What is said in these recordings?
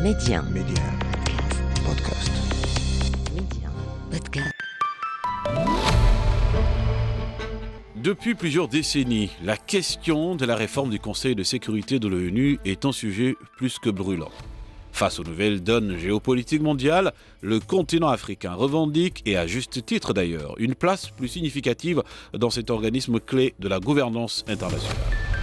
Média. Média. Podcast. Média. Podcast. Depuis plusieurs décennies, la question de la réforme du Conseil de sécurité de l'ONU est un sujet plus que brûlant. Face aux nouvelles donnes géopolitiques mondiales, le continent africain revendique, et à juste titre d'ailleurs, une place plus significative dans cet organisme clé de la gouvernance internationale.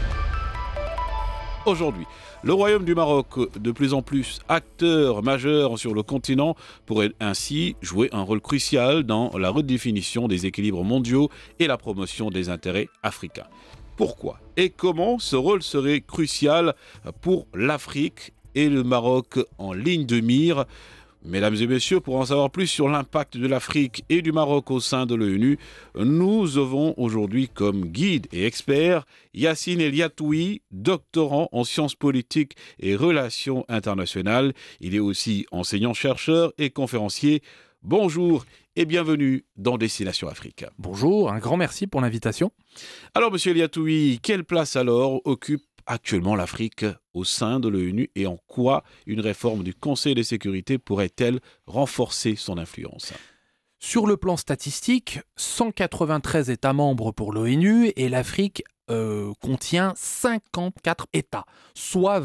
Aujourd'hui, le Royaume du Maroc, de plus en plus acteur majeur sur le continent, pourrait ainsi jouer un rôle crucial dans la redéfinition des équilibres mondiaux et la promotion des intérêts africains. Pourquoi et comment ce rôle serait crucial pour l'Afrique et le Maroc en ligne de mire? Mesdames et messieurs, pour en savoir plus sur l'impact de l'Afrique et du Maroc au sein de l'ONU, nous avons aujourd'hui comme guide et expert Yassine El Yatoui, doctorant en sciences politiques et relations internationales. Il est aussi enseignant-chercheur et conférencier. Bonjour et bienvenue dans Destination Afrique. Bonjour, un grand merci pour l'invitation. Alors, monsieur El Yatoui, quelle place alors occupe actuellement l'Afrique au sein de l'ONU et en quoi une réforme du Conseil de sécurité pourrait-elle renforcer son influence ? Sur le plan statistique, 193 États membres pour l'ONU et l'Afrique contient 54 États, soit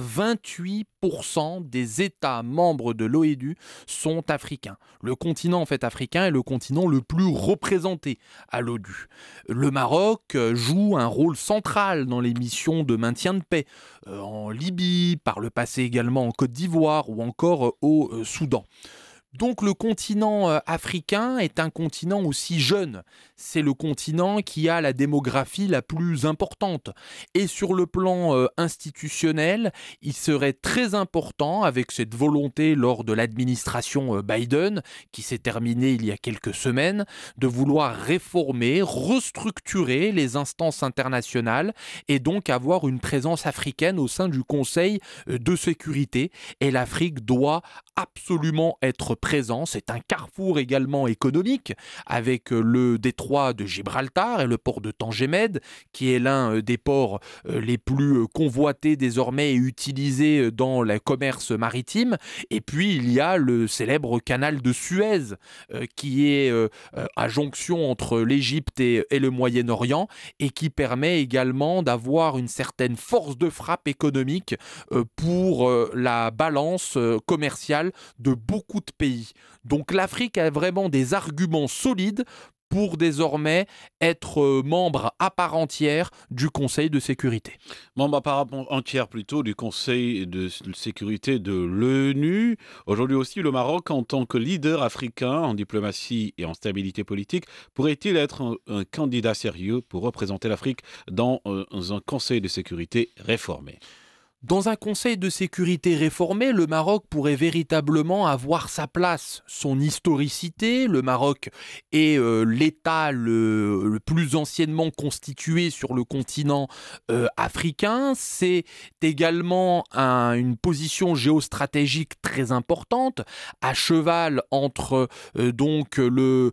28% des États membres de l'ONU sont africains. Le continent africain est le continent le plus représenté à l'ONU. Le Maroc joue un rôle central dans les missions de maintien de paix en Libye, par le passé également en Côte d'Ivoire ou encore au Soudan. Donc le continent africain est un continent aussi jeune. C'est le continent qui a la démographie la plus importante. Et sur le plan institutionnel, il serait très important, avec cette volonté lors de l'administration Biden, qui s'est terminée il y a quelques semaines, de vouloir réformer, restructurer les instances internationales et donc avoir une présence africaine au sein du Conseil de sécurité. Et l'Afrique doit absolument être présent. C'est un carrefour également économique avec le détroit de Gibraltar et le port de Tangemed qui est l'un des ports les plus convoités désormais et utilisés dans le commerce maritime. Et puis il y a le célèbre canal de Suez qui est à jonction entre l'Égypte et le Moyen-Orient et qui permet également d'avoir une certaine force de frappe économique pour la balance commerciale de beaucoup de pays. Donc l'Afrique a vraiment des arguments solides pour désormais être membre à part entière du Conseil de sécurité. Membre à part entière plutôt du Conseil de sécurité de l'ONU. Aujourd'hui aussi, le Maroc, en tant que leader africain en diplomatie et en stabilité politique, pourrait-il être un candidat sérieux pour représenter l'Afrique dans un Conseil de sécurité réformé ? Dans un Conseil de sécurité réformé, le Maroc pourrait véritablement avoir sa place, son historicité. Le Maroc est l'État le plus anciennement constitué sur le continent africain. C'est également une position géostratégique très importante, à cheval entre donc le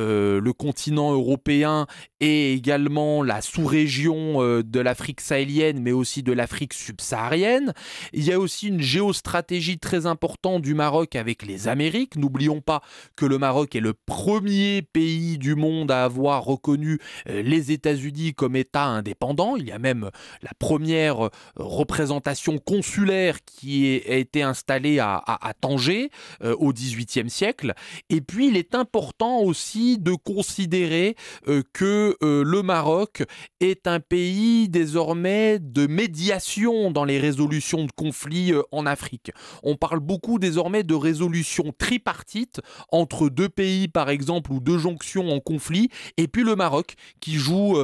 continent européen et également la sous-région de l'Afrique sahélienne, mais aussi de l'Afrique subsaharienne. Il y a aussi une géostratégie très importante du Maroc avec les Amériques. N'oublions pas que le Maroc est le premier pays du monde à avoir reconnu les États-Unis comme État indépendant. Il y a même la première représentation consulaire qui a été installée à Tanger au XVIIIe siècle. Et puis, il est important aussi de considérer que le Maroc est un pays désormais de médiation dans les résolutions de conflits en Afrique. On parle beaucoup désormais de résolution tripartite entre deux pays par exemple ou deux jonctions en conflit et puis le Maroc qui joue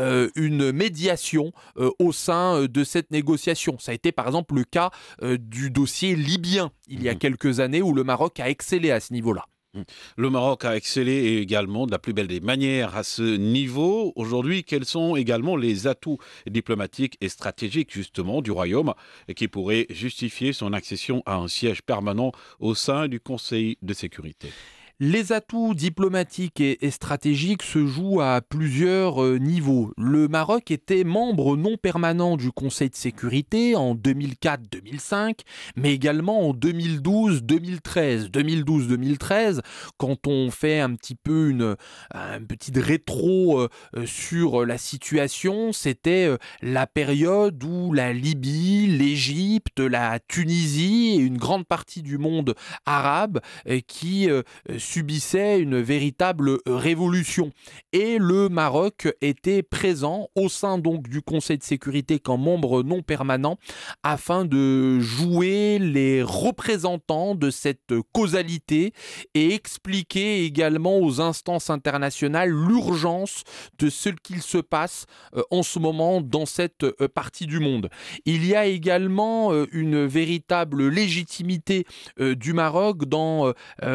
une médiation au sein de cette négociation. Ça a été par exemple le cas du dossier libyen il y a quelques années où le Maroc a excellé à ce niveau-là. Le Maroc a excellé également de la plus belle des manières à ce niveau. Aujourd'hui, quels sont également les atouts diplomatiques et stratégiques justement du Royaume qui pourraient justifier son accession à un siège permanent au sein du Conseil de sécurité ? Les atouts diplomatiques et stratégiques se jouent à plusieurs niveaux. Le Maroc était membre non permanent du Conseil de sécurité en 2004-2005, mais également en 2012-2013. 2012-2013, quand on fait un petit peu un petit rétro sur la situation, c'était la période où la Libye, l'Égypte, la Tunisie et une grande partie du monde arabe qui subissait une véritable révolution. Et le Maroc était présent au sein donc du Conseil de sécurité comme membre non permanent afin de jouer les représentants de cette causalité et expliquer également aux instances internationales l'urgence de ce qu'il se passe en ce moment dans cette partie du monde. Il y a également une véritable légitimité du Maroc dans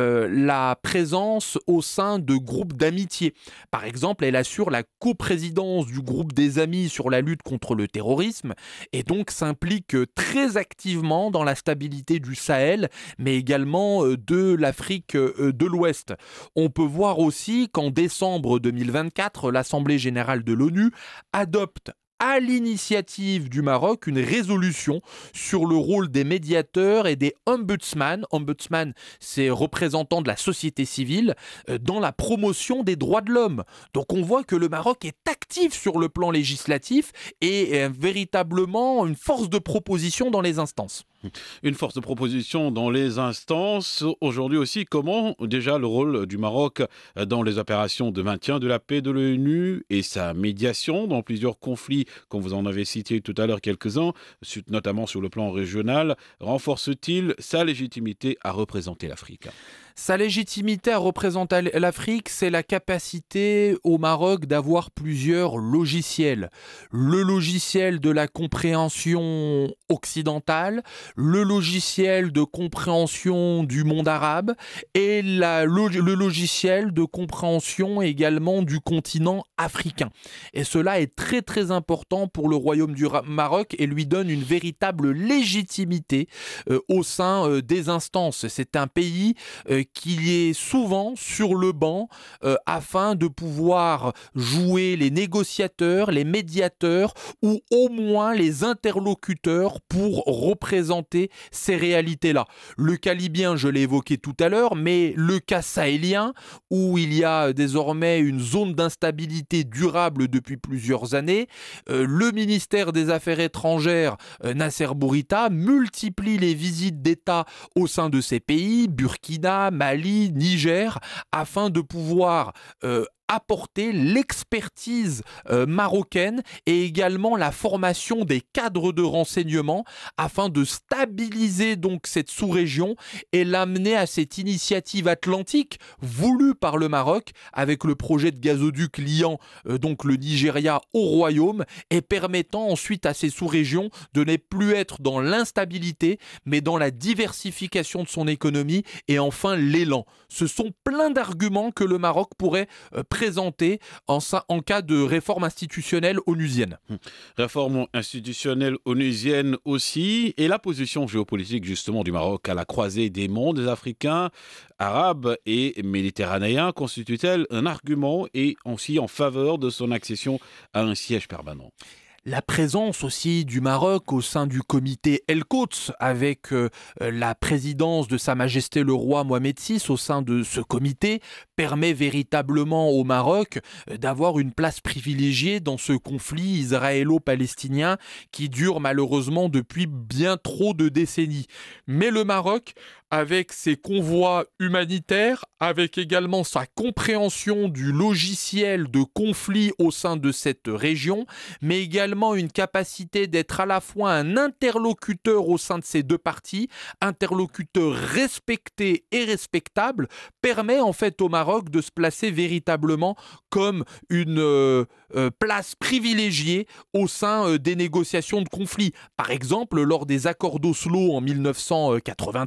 la présence au sein de groupes d'amitié. Par exemple, elle assure la coprésidence du groupe des amis sur la lutte contre le terrorisme et donc s'implique très activement dans la stabilité du Sahel, mais également de l'Afrique de l'Ouest. On peut voir aussi qu'en décembre 2024, l'Assemblée générale de l'ONU adopte à l'initiative du Maroc une résolution sur le rôle des médiateurs et des ombudsman. Ombudsman, c'est représentant de la société civile dans la promotion des droits de l'homme. Donc on voit que le Maroc est actif sur le plan législatif et est véritablement une force de proposition dans les instances. Une force de proposition dans les instances. Aujourd'hui aussi, comment déjà le rôle du Maroc dans les opérations de maintien de la paix de l'ONU et sa médiation dans plusieurs conflits, comme vous en avez cité tout à l'heure quelques-uns, notamment sur le plan régional, renforce-t-il sa légitimité à représenter l'Afrique ? Sa légitimité à représenter l'Afrique, c'est la capacité au Maroc d'avoir plusieurs logiciels. Le logiciel de la compréhension occidentale, le logiciel de compréhension du monde arabe et le logiciel de compréhension également du continent africain. Et cela est très très important pour le royaume du Maroc et lui donne une véritable légitimité au sein des instances. C'est un pays qui est souvent sur le banc afin de pouvoir jouer les négociateurs, les médiateurs ou au moins les interlocuteurs pour représenter ces réalités-là. Le cas libyen, je l'ai évoqué tout à l'heure, mais le cas sahélien, où il y a désormais une zone d'instabilité durable depuis plusieurs années, le ministère des Affaires étrangères, Nasser Bourita, multiplie les visites d'État au sein de ces pays, Burkina, Mali, Niger, afin de pouvoir apporter l'expertise marocaine et également la formation des cadres de renseignement afin de stabiliser donc cette sous-région et l'amener à cette initiative atlantique voulue par le Maroc avec le projet de gazoduc liant donc le Nigeria au royaume et permettant ensuite à ces sous-régions de ne plus être dans l'instabilité mais dans la diversification de son économie et enfin l'élan. Ce sont plein d'arguments que le Maroc pourrait présenter en cas de réforme institutionnelle onusienne. Réforme institutionnelle onusienne aussi, et la position géopolitique justement du Maroc à la croisée des mondes africains, arabes et méditerranéens constitue-t-elle un argument et aussi en faveur de son accession à un siège permanent ? La présence aussi du Maroc au sein du comité El-Quds avec la présidence de Sa Majesté le roi Mohamed VI au sein de ce comité permet véritablement au Maroc d'avoir une place privilégiée dans ce conflit israélo-palestinien qui dure malheureusement depuis bien trop de décennies. Mais le Maroc, avec ses convois humanitaires, avec également sa compréhension du logiciel de conflit au sein de cette région, mais également une capacité d'être à la fois un interlocuteur au sein de ces deux parties, interlocuteur respecté et respectable, permet en fait au Maroc de se placer véritablement comme une place privilégiée au sein des négociations de conflit. Par exemple, lors des accords d'Oslo en 1993,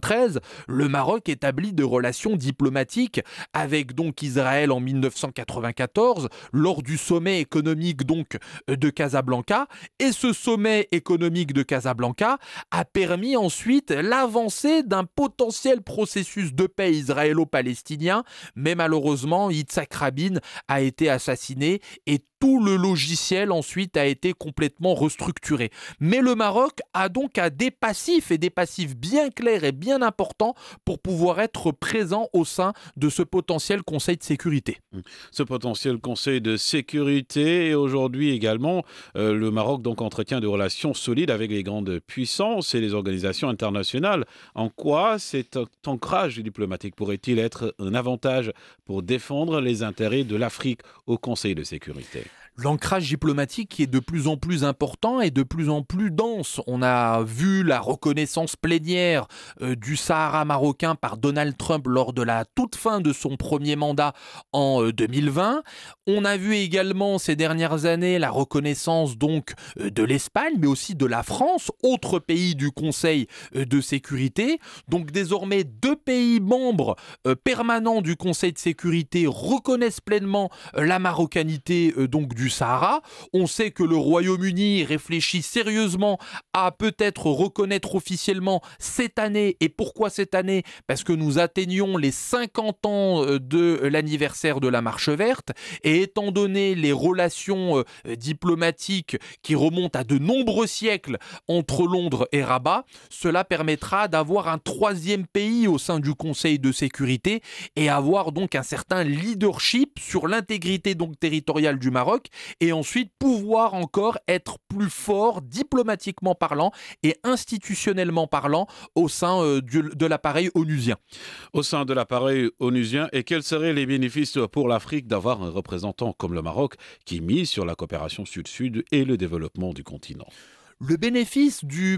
le Maroc établit des relations diplomatiques avec donc Israël en 1994 lors du sommet économique donc de Casablanca. Et ce sommet économique de Casablanca a permis ensuite l'avancée d'un potentiel processus de paix israélo-palestinien, mais malheureusement Yitzhak Rabin a été assassiné et tout le logiciel ensuite a été complètement restructuré. Mais le Maroc a donc des passifs bien clairs et bien importants pour pouvoir être présent au sein de ce potentiel Conseil de sécurité. Ce potentiel Conseil de sécurité et aujourd'hui également, le Maroc donc entretient des relations solides avec les grandes puissances et les organisations internationales. En quoi cet ancrage diplomatique pourrait-il être un avantage pour défendre les intérêts de l'Afrique au Conseil de sécurité ? L'ancrage diplomatique est de plus en plus important et de plus en plus dense. On a vu la reconnaissance plénière du Sahara marocain par Donald Trump lors de la toute fin de son premier mandat en 2020. On a vu également ces dernières années la reconnaissance donc de l'Espagne, mais aussi de la France, autre pays du Conseil de sécurité. Donc désormais, 2 pays membres permanents du Conseil de sécurité reconnaissent pleinement la marocanité donc du Sahara. On sait que le Royaume-Uni réfléchit sérieusement à peut-être reconnaître officiellement cette année. Et pourquoi cette année ? Parce que nous atteignons les 50 ans de l'anniversaire de la Marche verte. Et étant donné les relations diplomatiques qui remontent à de nombreux siècles entre Londres et Rabat, cela permettra d'avoir un 3e pays au sein du Conseil de sécurité et avoir donc un certain leadership sur l'intégrité donc territoriale du Maroc et ensuite pouvoir encore être plus fort diplomatiquement parlant et institutionnellement parlant au sein de l'appareil onusien. Au sein de l'appareil onusien, et quels seraient les bénéfices pour l'Afrique d'avoir un représentant comme le Maroc qui mise sur la coopération sud-sud et le développement du continent ? Le bénéfice du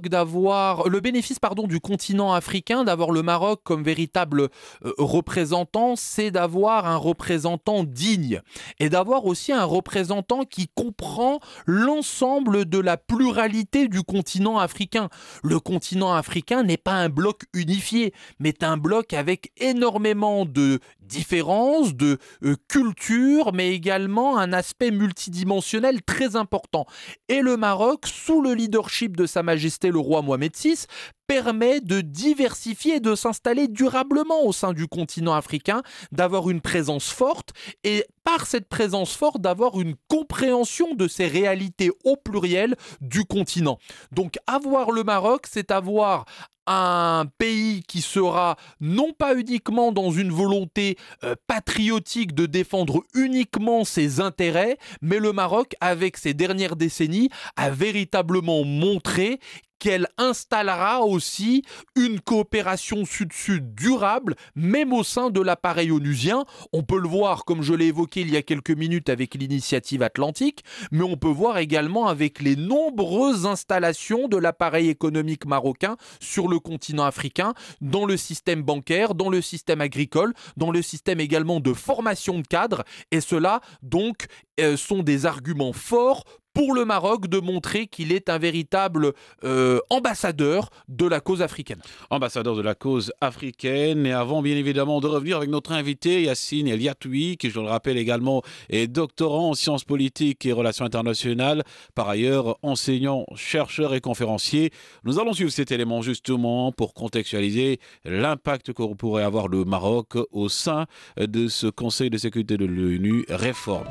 continent africain d'avoir le Maroc comme véritable représentant, c'est d'avoir un représentant digne et d'avoir aussi un représentant qui comprend l'ensemble de la pluralité du continent africain. Le continent africain n'est pas un bloc unifié, mais un bloc avec énormément de différences, de culture, mais également un aspect multidimensionnel très important. Et le Maroc, sous le leadership de Sa Majesté le roi Mohamed VI, permet de diversifier et de s'installer durablement au sein du continent africain, d'avoir une présence forte et par cette présence forte d'avoir une compréhension de ces réalités au pluriel du continent. Donc avoir le Maroc, c'est avoir un pays qui sera non pas uniquement dans une volonté patriotique de défendre uniquement ses intérêts, mais le Maroc, avec ces dernières décennies, a véritablement montré qu'elle installera aussi une coopération sud-sud durable, même au sein de l'appareil onusien. On peut le voir, comme je l'ai évoqué il y a quelques minutes avec l'initiative Atlantique, mais on peut voir également avec les nombreuses installations de l'appareil économique marocain sur le continent africain, dans le système bancaire, dans le système agricole, dans le système également de formation de cadres. Et cela, donc, sont des arguments forts pour le Maroc de montrer qu'il est un véritable ambassadeur de la cause africaine. Ambassadeur de la cause africaine. Et avant, bien évidemment, de revenir avec notre invité, Yacine El Yatoui, qui, je le rappelle également, est doctorant en sciences politiques et relations internationales, par ailleurs enseignant, chercheur et conférencier. Nous allons suivre cet élément justement pour contextualiser l'impact que pourrait avoir le Maroc au sein de ce Conseil de sécurité de l'ONU réformé.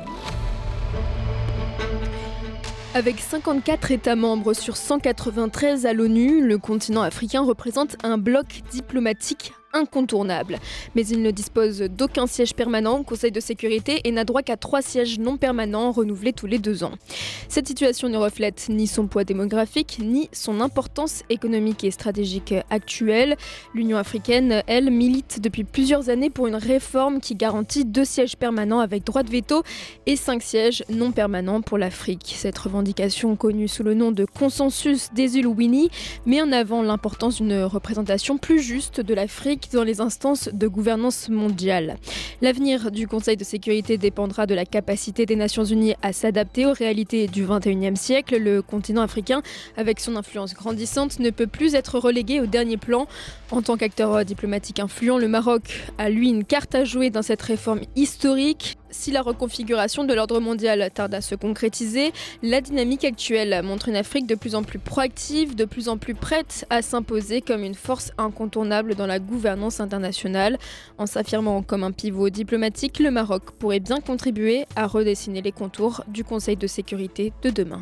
Avec 54 États membres sur 193 à l'ONU, le continent africain représente un bloc diplomatique incontournable. Mais il ne dispose d'aucun siège permanent au Conseil de sécurité et n'a droit qu'à 3 sièges non permanents renouvelés tous les 2 ans. Cette situation ne reflète ni son poids démographique, ni son importance économique et stratégique actuelle. L'Union africaine, elle, milite depuis plusieurs années pour une réforme qui garantit 2 sièges permanents avec droit de veto et 5 sièges non permanents pour l'Afrique. Cette revendication, connue sous le nom de consensus des Ulwini, met en avant l'importance d'une représentation plus juste de l'Afrique l'Afrique dans les instances de gouvernance mondiale. L'avenir du Conseil de sécurité dépendra de la capacité des Nations Unies à s'adapter aux réalités du XXIe siècle. Le continent africain, avec son influence grandissante, ne peut plus être relégué au dernier plan. En tant qu'acteur diplomatique influent, le Maroc a lui une carte à jouer dans cette réforme historique. Si la reconfiguration de l'ordre mondial tarde à se concrétiser, la dynamique actuelle montre une Afrique de plus en plus proactive, de plus en plus prête à s'imposer comme une force incontournable dans la gouvernance internationale. En s'affirmant comme un pivot diplomatique, le Maroc pourrait bien contribuer à redessiner les contours du Conseil de sécurité de demain.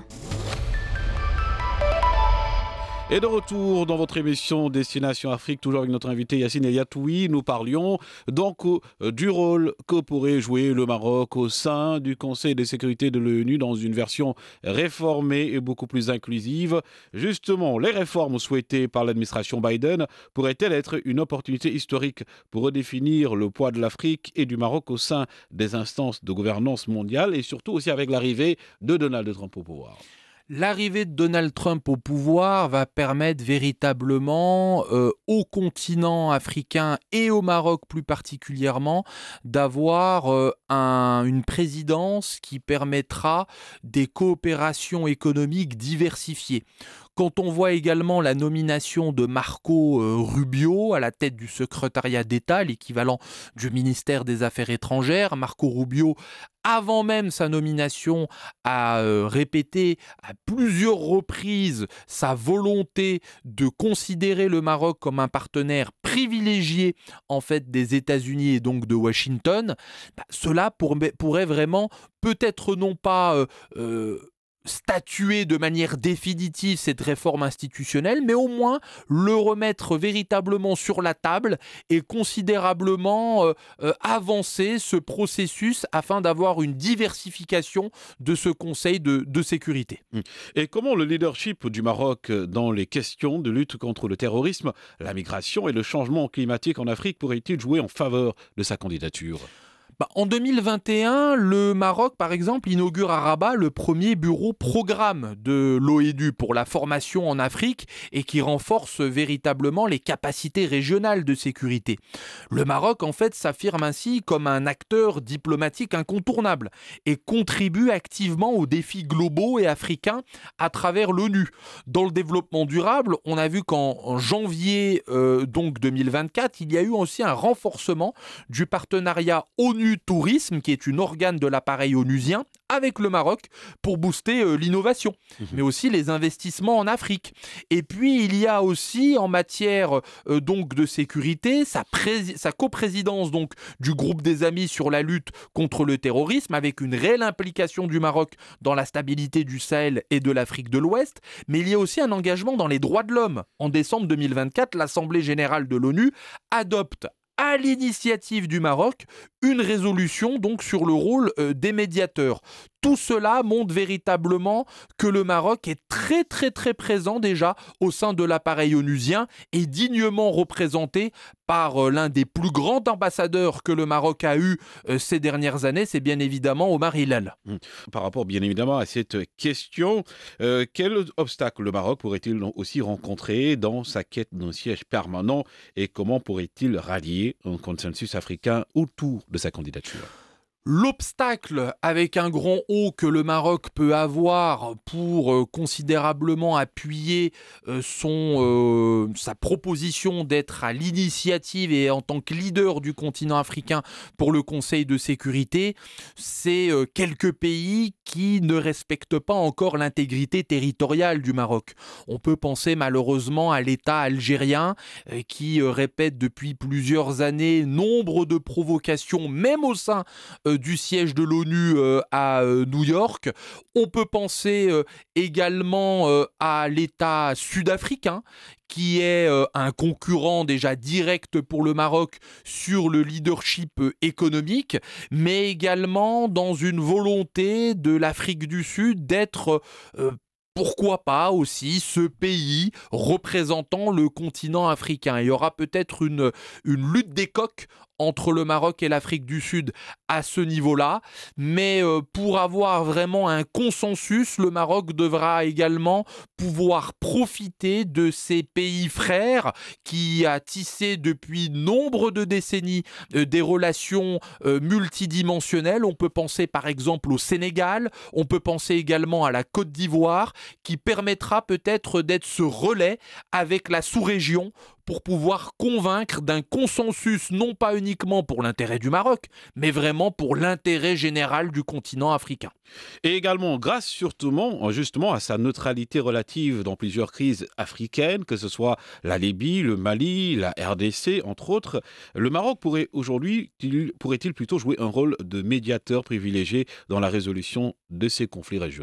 Et de retour dans votre émission Destination Afrique, toujours avec notre invité Yacine Eliatoui, nous parlions donc du rôle que pourrait jouer le Maroc au sein du Conseil de sécurité de l'ONU dans une version réformée et beaucoup plus inclusive. Justement, les réformes souhaitées par l'administration Biden pourraient-elles être une opportunité historique pour redéfinir le poids de l'Afrique et du Maroc au sein des instances de gouvernance mondiale et surtout aussi avec l'arrivée de Donald Trump au pouvoir? L'arrivée de Donald Trump au pouvoir va permettre véritablement au continent africain et au Maroc plus particulièrement d'avoir une présidence qui permettra des coopérations économiques diversifiées. Quand on voit également la nomination de Marco Rubio à la tête du secrétariat d'État, l'équivalent du ministère des Affaires étrangères, Marco Rubio, avant même sa nomination, a répété à plusieurs reprises sa volonté de considérer le Maroc comme un partenaire privilégié en fait des États-Unis et donc de Washington. Cela pourrait vraiment, peut-être non pas statuer de manière définitive cette réforme institutionnelle, mais au moins le remettre véritablement sur la table et considérablement avancer ce processus afin d'avoir une diversification de ce Conseil de sécurité. Et comment le leadership du Maroc dans les questions de lutte contre le terrorisme, la migration et le changement climatique en Afrique pourrait-il jouer en faveur de sa candidature ? En 2021, le Maroc, par exemple, inaugure à Rabat le premier bureau programme de l'ONU pour la formation en Afrique et qui renforce véritablement les capacités régionales de sécurité. Le Maroc, en fait, s'affirme ainsi comme un acteur diplomatique incontournable et contribue activement aux défis globaux et africains à travers l'ONU. Dans le développement durable, on a vu qu'en janvier 2024, il y a eu aussi un renforcement du partenariat ONU Tourisme, qui est une organe de l'appareil onusien, avec le Maroc pour booster l'innovation, mais aussi les investissements en Afrique. Et puis, il y a aussi en matière donc de sécurité, sa coprésidence donc du groupe des amis sur la lutte contre le terrorisme, avec une réelle implication du Maroc dans la stabilité du Sahel et de l'Afrique de l'Ouest. Mais il y a aussi un engagement dans les droits de l'homme. En décembre 2024, l'Assemblée générale de l'ONU adopte à l'initiative du Maroc, une résolution donc sur le rôle des médiateurs. Tout cela montre véritablement que le Maroc est très très très présent déjà au sein de l'appareil onusien et dignement représenté par l'un des plus grands ambassadeurs que le Maroc a eu ces dernières années, c'est bien évidemment Omar Hilal. Par rapport bien évidemment à cette question, quel obstacle le Maroc pourrait-il aussi rencontrer dans sa quête d'un siège permanent et comment pourrait-il rallier un consensus africain autour de sa candidature ? L'obstacle avec un grand O que le Maroc peut avoir pour considérablement appuyer sa proposition d'être à l'initiative et en tant que leader du continent africain pour le Conseil de sécurité, c'est quelques pays qui ne respectent pas encore l'intégrité territoriale du Maroc. On peut penser malheureusement à l'État algérien qui répète depuis plusieurs années nombre de provocations, même au sein du siège de l'ONU à New York. On peut penser également à l'État sud-africain qui est un concurrent déjà direct pour le Maroc sur le leadership économique, mais également dans une volonté de l'Afrique du Sud d'être pourquoi pas aussi ce pays représentant le continent africain. Il y aura peut-être une lutte des coqs entre le Maroc et l'Afrique du Sud à ce niveau-là, mais pour avoir vraiment un consensus, le Maroc devra également pouvoir profiter de ces pays frères qui a tissé depuis nombre de décennies des relations multidimensionnelles. On peut penser par exemple au Sénégal, on peut penser également à la Côte d'Ivoire, qui permettra peut-être d'être ce relais avec la sous-région pour pouvoir convaincre d'un consensus, non pas uniquement pour l'intérêt du Maroc, mais vraiment pour l'intérêt général du continent africain. Et également, grâce justement à sa neutralité relative dans plusieurs crises africaines, que ce soit la Libye, le Mali, la RDC, entre autres, le Maroc pourrait-il plutôt jouer un rôle de médiateur privilégié dans la résolution de ces conflits régionaux ?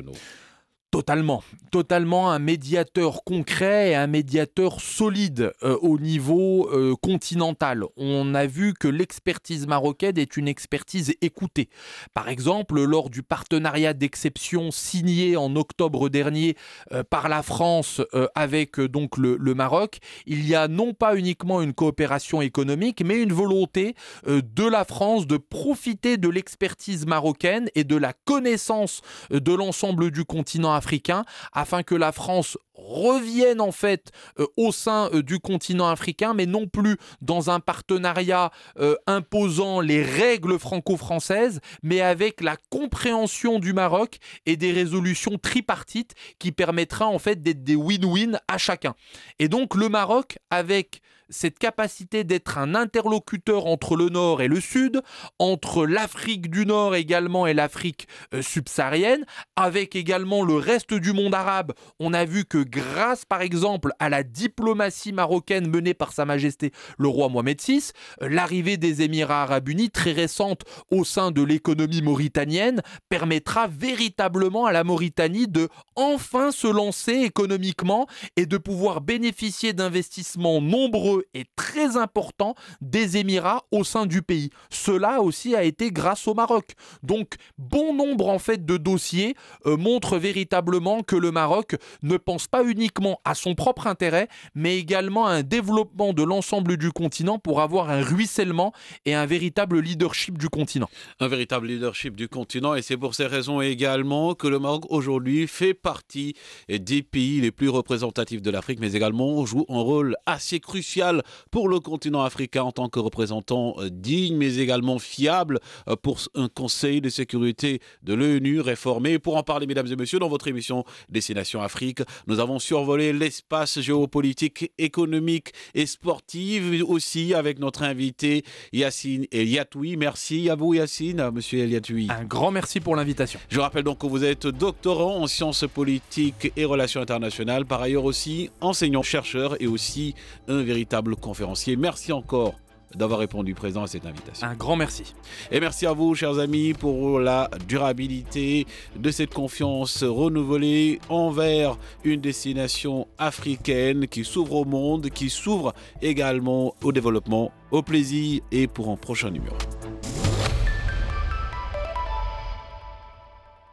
Totalement un médiateur concret et un médiateur solide au niveau continental. On a vu que l'expertise marocaine est une expertise écoutée. Par exemple, lors du partenariat d'exception signé en octobre dernier par la France avec donc le Maroc, il y a non pas uniquement une coopération économique, mais une volonté de la France de profiter de l'expertise marocaine et de la connaissance de l'ensemble du continent africain, afin que la France revienne en fait au sein du continent africain, mais non plus dans un partenariat imposant les règles franco-françaises, mais avec la compréhension du Maroc et des résolutions tripartites qui permettra en fait d'être des win-win à chacun. Et donc le Maroc, avec cette capacité d'être un interlocuteur entre le Nord et le Sud, entre l'Afrique du Nord également et l'Afrique subsaharienne, avec également le reste du monde arabe. On a vu que grâce par exemple à la diplomatie marocaine menée par Sa Majesté le roi Mohamed VI, l'arrivée des Émirats arabes unis très récente au sein de l'économie mauritanienne permettra véritablement à la Mauritanie de enfin se lancer économiquement et de pouvoir bénéficier d'investissements nombreux et très important des Émirats au sein du pays. Cela aussi a été grâce au Maroc. Donc, bon nombre en fait de dossiers montrent véritablement que le Maroc ne pense pas uniquement à son propre intérêt, mais également à un développement de l'ensemble du continent pour avoir un ruissellement et un véritable leadership du continent. Un véritable leadership du continent, et c'est pour ces raisons également que le Maroc aujourd'hui fait partie des pays les plus représentatifs de l'Afrique, mais également joue un rôle assez crucial pour le continent africain en tant que représentant digne, mais également fiable pour un Conseil de sécurité de l'ONU réformé. Pour en parler, mesdames et messieurs, dans votre émission Destination Afrique, nous avons survolé l'espace géopolitique, économique et sportif aussi avec notre invité Yacine Eliatoui. Merci à vous Yacine, monsieur Eliatoui. Un grand merci pour l'invitation. Je rappelle donc que vous êtes doctorant en sciences politiques et relations internationales, par ailleurs aussi enseignant-chercheur et aussi un véritable conférencier. Merci encore d'avoir répondu présent à cette invitation. Un grand merci. Et merci à vous, chers amis, pour la durabilité de cette confiance renouvelée envers une destination africaine qui s'ouvre au monde, qui s'ouvre également au développement. Au plaisir et pour un prochain numéro.